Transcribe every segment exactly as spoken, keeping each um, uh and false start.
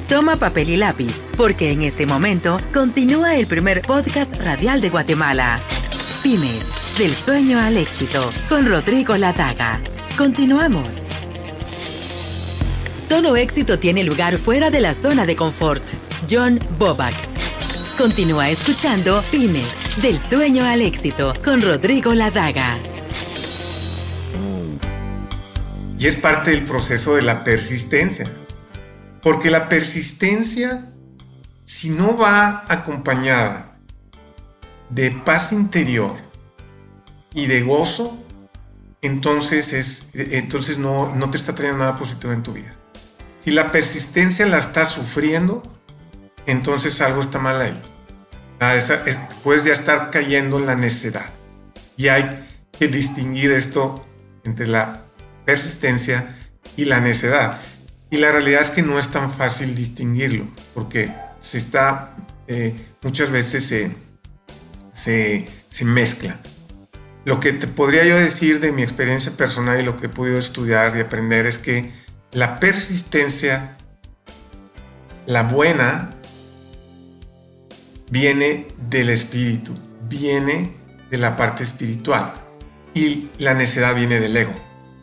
Toma papel y lápiz, porque en este momento continúa el primer podcast radial de Guatemala. Pymes, del sueño al éxito, con Rodrigo Ladaga. Continuamos. Todo éxito tiene lugar fuera de la zona de confort. John Bobak. Continúa escuchando Pymes, del sueño al éxito, con Rodrigo Ladaga. Y es parte del proceso de la persistencia. Porque la persistencia, si no va acompañada de paz interior y de gozo, entonces, es, entonces no, no te está trayendo nada positivo en tu vida. Si la persistencia la estás sufriendo, entonces algo está mal ahí. Esa, es, puedes ya estar cayendo en la necedad. Y hay que distinguir esto entre la persistencia y la necedad. Y la realidad es que no es tan fácil distinguirlo, porque se está, eh, muchas veces se, se, se mezcla. Lo que te podría yo decir de mi experiencia personal y lo que he podido estudiar y aprender es que la persistencia, la buena, viene del espíritu, viene de la parte espiritual, y la necedad viene del ego.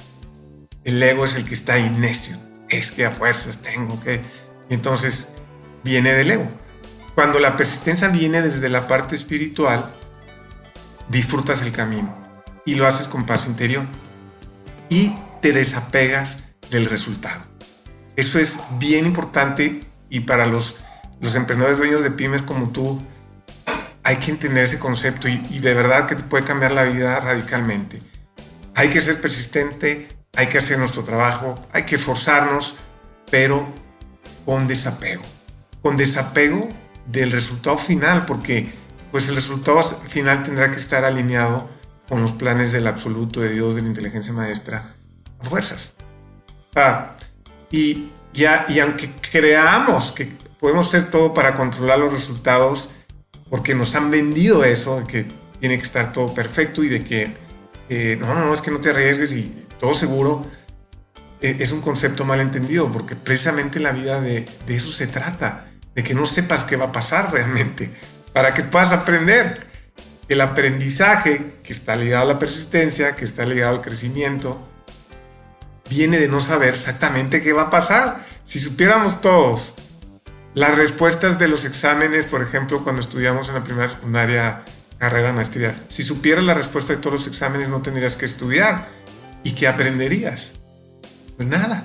El ego es el que está ahí necio. Es que a fuerzas tengo que... Entonces, viene del ego. Cuando la persistencia viene desde la parte espiritual, disfrutas el camino y lo haces con paz interior y te desapegas del resultado. Eso es bien importante, y para los, los emprendedores dueños de pymes como tú, hay que entender ese concepto y, y de verdad que te puede cambiar la vida radicalmente. Hay que ser persistente, hay que hacer nuestro trabajo, hay que esforzarnos, pero con desapego. Con desapego del resultado final, porque pues el resultado final tendrá que estar alineado con los planes del absoluto, de Dios, de la inteligencia maestra, a fuerzas. Ah, y, ya, y aunque creamos que podemos hacer todo para controlar los resultados, porque nos han vendido eso, de que tiene que estar todo perfecto y de que eh, no, no, no, es que no te arriesgues y todo seguro, eh, es un concepto mal entendido, porque precisamente la vida de, de eso se trata, de que no sepas qué va a pasar realmente, para que puedas aprender. El aprendizaje, que está ligado a la persistencia, que está ligado al crecimiento, viene de no saber exactamente qué va a pasar. Si supiéramos todos las respuestas de los exámenes, por ejemplo, cuando estudiamos en la primera secundaria, carrera, maestría, si supieras la respuesta de todos los exámenes, no tendrías que estudiar. ¿Y qué aprenderías? Pues nada.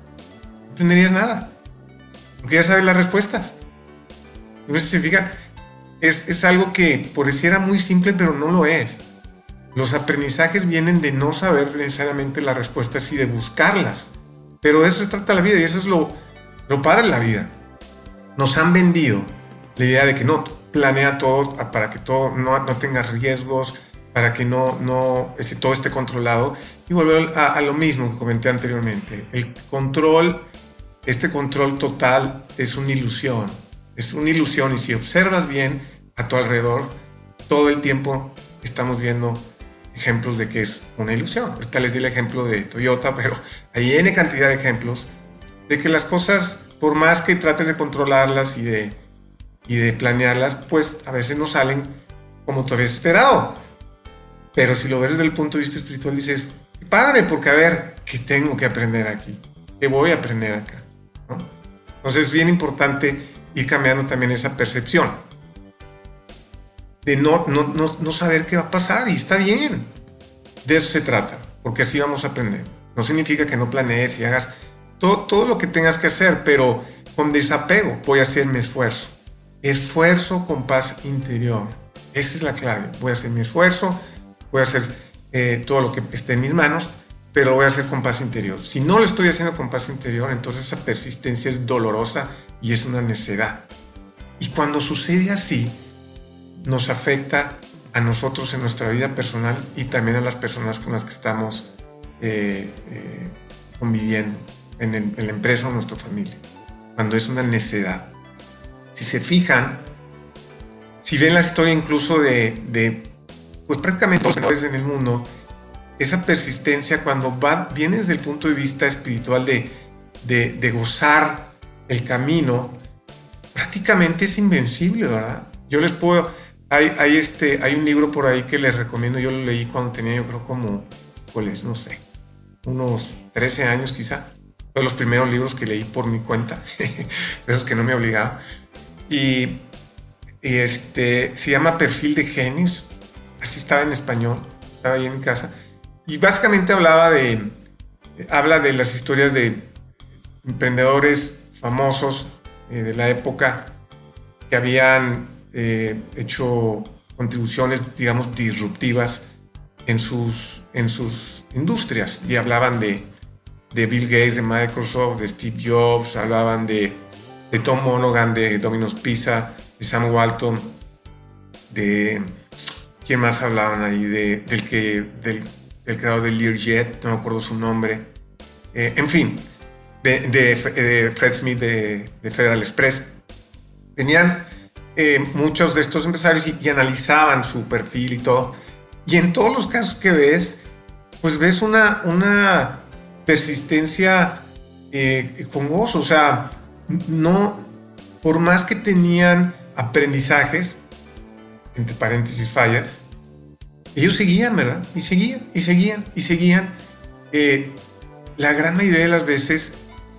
No aprenderías nada. Porque ya sabes las respuestas. Entonces, se fijan, es, es algo que pareciera muy simple, pero no lo es. Los aprendizajes vienen de no saber necesariamente las respuestas y de buscarlas. Pero de eso se trata la vida, y eso es lo, lo padre de la vida. Nos han vendido la idea de que no, planea todo para que todo no, no tenga riesgos, para que no, no ese, todo esté controlado. Y volver a, a lo mismo que comenté anteriormente. El control, este control total es una ilusión. Es una ilusión, y si observas bien a tu alrededor, todo el tiempo estamos viendo ejemplos de que es una ilusión. Ahorita les di el ejemplo de Toyota, pero hay N cantidad de ejemplos de que las cosas, por más que trates de controlarlas y de, y de planearlas, pues a veces no salen como tú habías esperado. Pero si lo ves desde el punto de vista espiritual, dices, padre, porque a ver, ¿qué tengo que aprender aquí? ¿Qué voy a aprender acá? ¿No? Entonces es bien importante ir cambiando también esa percepción de no, no, no, no saber qué va a pasar, y está bien. De eso se trata, porque así vamos a aprender. No significa que no planees y hagas todo, todo lo que tengas que hacer, pero con desapego. Voy a hacer mi esfuerzo. Esfuerzo con paz interior. Esa es la clave. Voy a hacer mi esfuerzo, voy a hacer eh, todo lo que esté en mis manos, pero lo voy a hacer con paz interior. Si no lo estoy haciendo con paz interior, entonces esa persistencia es dolorosa y es una necedad. Y cuando sucede así, nos afecta a nosotros en nuestra vida personal y también a las personas con las que estamos eh, eh, conviviendo en, el, en la empresa o nuestra familia, cuando es una necedad. Si se fijan, si ven la historia incluso de, de pues prácticamente todos los emprendedores en el mundo, esa persistencia cuando va, viene desde el punto de vista espiritual de, de, de gozar el camino prácticamente es invencible, ¿verdad? Yo les puedo... Hay, hay, este, hay un libro por ahí que les recomiendo, yo lo leí cuando tenía, yo creo como, pues, no sé, unos trece años quizá. Fue de los primeros libros que leí por mi cuenta, de esos que no me obligaba. Y, y este, se llama Perfil de Genios, así estaba en español, estaba ahí en mi casa. Y básicamente hablaba de, habla de las historias de emprendedores famosos eh, de la época que habían eh, hecho contribuciones, digamos, disruptivas en sus, en sus industrias. Y hablaban de, de Bill Gates, de Microsoft, de Steve Jobs, hablaban de, de Tom Monaghan, de Domino's Pizza, de Sam Walton, de... ¿Quién más hablaban ahí? De, del, que, del, del creador de Learjet, no me acuerdo su nombre. Eh, en fin, de, de, de Fred Smith de, de Federal Express. Tenían eh, muchos de estos empresarios y, y analizaban su perfil y todo. Y en todos los casos que ves, pues ves una, una persistencia eh, con gozo. O sea, no, por más que tenían aprendizajes, entre paréntesis fallas, ellos seguían, ¿verdad? Y seguían, y seguían, y seguían. Eh, la gran mayoría de las veces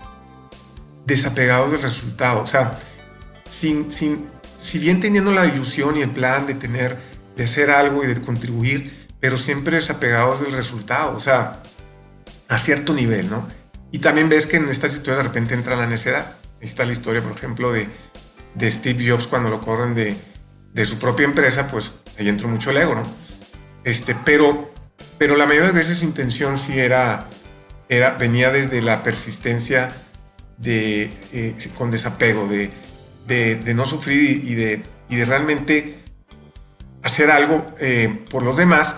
desapegados del resultado. O sea, sin, sin, si bien teniendo la ilusión y el plan de tener, de hacer algo y de contribuir, pero siempre desapegados del resultado. O sea, a cierto nivel, ¿no? Y también ves que en estas historias de repente entra la necedad. Ahí está la historia, por ejemplo, de, de Steve Jobs cuando lo corren de, de su propia empresa, pues ahí entró mucho el ego, ¿no? Este, pero, pero la mayoría de veces su intención sí era, era venía desde la persistencia de, eh, con desapego, de, de, de no sufrir y, y, de, y de realmente hacer algo eh, por los demás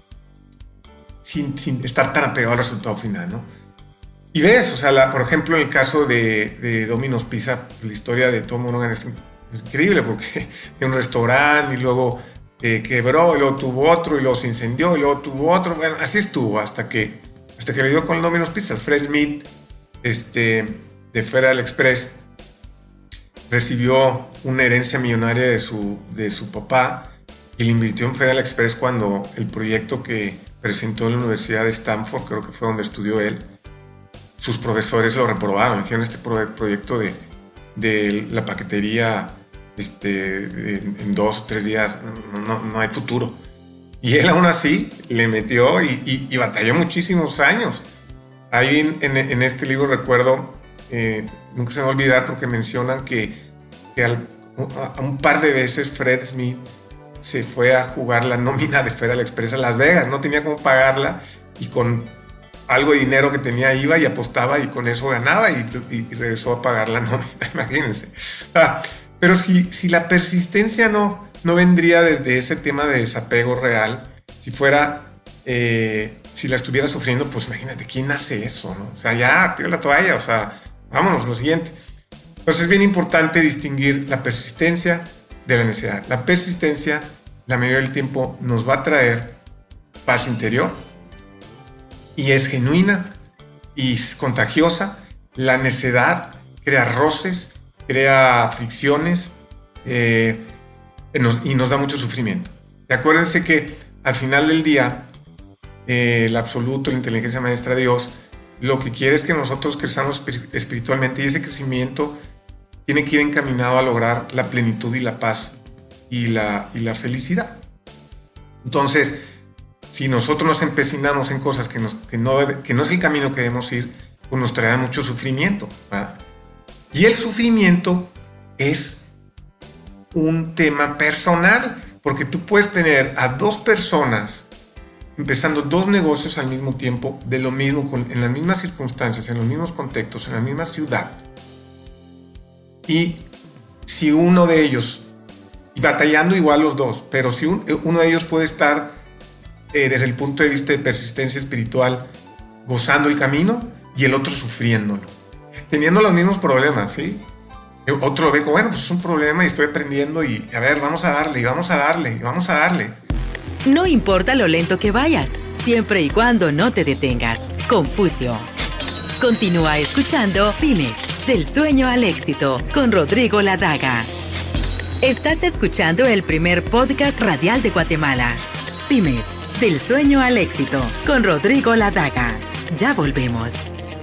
sin, sin estar tan apegado al resultado final, ¿no? Y ves, o sea, la, por ejemplo, en el caso de, de Domino's Pizza, la historia de Tom Monaghan es increíble porque tiene un restaurante y luego eh, quebró, y luego tuvo otro, y luego se incendió, y luego tuvo otro. Bueno, así estuvo hasta que, hasta que le dio con el Domino's Pizza. Fred Smith, este, de Federal Express, recibió una herencia millonaria de su, de su papá y le invirtió en Federal Express cuando el proyecto que presentó en la Universidad de Stanford, creo que fue donde estudió él, sus profesores lo reprobaron. Le dijeron, este proyecto de, de la paquetería este, en, en dos o tres días no, no, no hay futuro. Y él aún así le metió y, y, y batalló muchísimos años. Ahí en, en, en este libro recuerdo, eh, nunca se me va a olvidar porque mencionan que, que al, a, a un par de veces Fred Smith se fue a jugar la nómina de Federal Express a Las Vegas. No tenía cómo pagarla y con algo de dinero que tenía iba y apostaba y con eso ganaba y, y, y regresó a pagar la nómina, imagínense. Ah, pero si, si la persistencia no, no vendría desde ese tema de desapego real, si fuera, eh, si la estuviera sufriendo, pues imagínate, ¿quién hace eso, no? O sea, ya, tira la toalla, o sea, vámonos, lo siguiente. Entonces es bien importante distinguir la persistencia de la necesidad. La persistencia, la mayoría del tiempo, nos va a traer paz interior, y es genuina y es contagiosa. La necedad crea roces, crea fricciones eh, nos, y nos da mucho sufrimiento. Y acuérdense que al final del día, eh, el absoluto, la inteligencia maestra, Dios, lo que quiere es que nosotros crezamos espiritualmente, y ese crecimiento tiene que ir encaminado a lograr la plenitud y la paz y la, y la felicidad. Entonces, si nosotros nos empecinamos en cosas que, nos, que, no, debe, que no es el camino que debemos ir, pues nos traerá mucho sufrimiento, ¿verdad? Y el sufrimiento es un tema personal, porque tú puedes tener a dos personas empezando dos negocios al mismo tiempo, de lo mismo, en las mismas circunstancias, en los mismos contextos, en la misma ciudad. Y si uno de ellos, y batallando igual los dos, pero si un, uno de ellos puede estar Eh, desde el punto de vista de persistencia espiritual, gozando el camino, y el otro sufriéndolo, teniendo los mismos problemas, ¿sí? El otro lo ve como, bueno, pues es un problema y estoy aprendiendo y a ver, vamos a darle, y vamos a darle, y vamos a darle. No importa lo lento que vayas, siempre y cuando no te detengas. Confucio. Continúa escuchando Pymes, del sueño al éxito, con Rodrigo Ladaga. Estás escuchando el primer podcast radial de Guatemala. Pymes, del sueño al éxito, con Rodrigo Ladaga. Ya volvemos.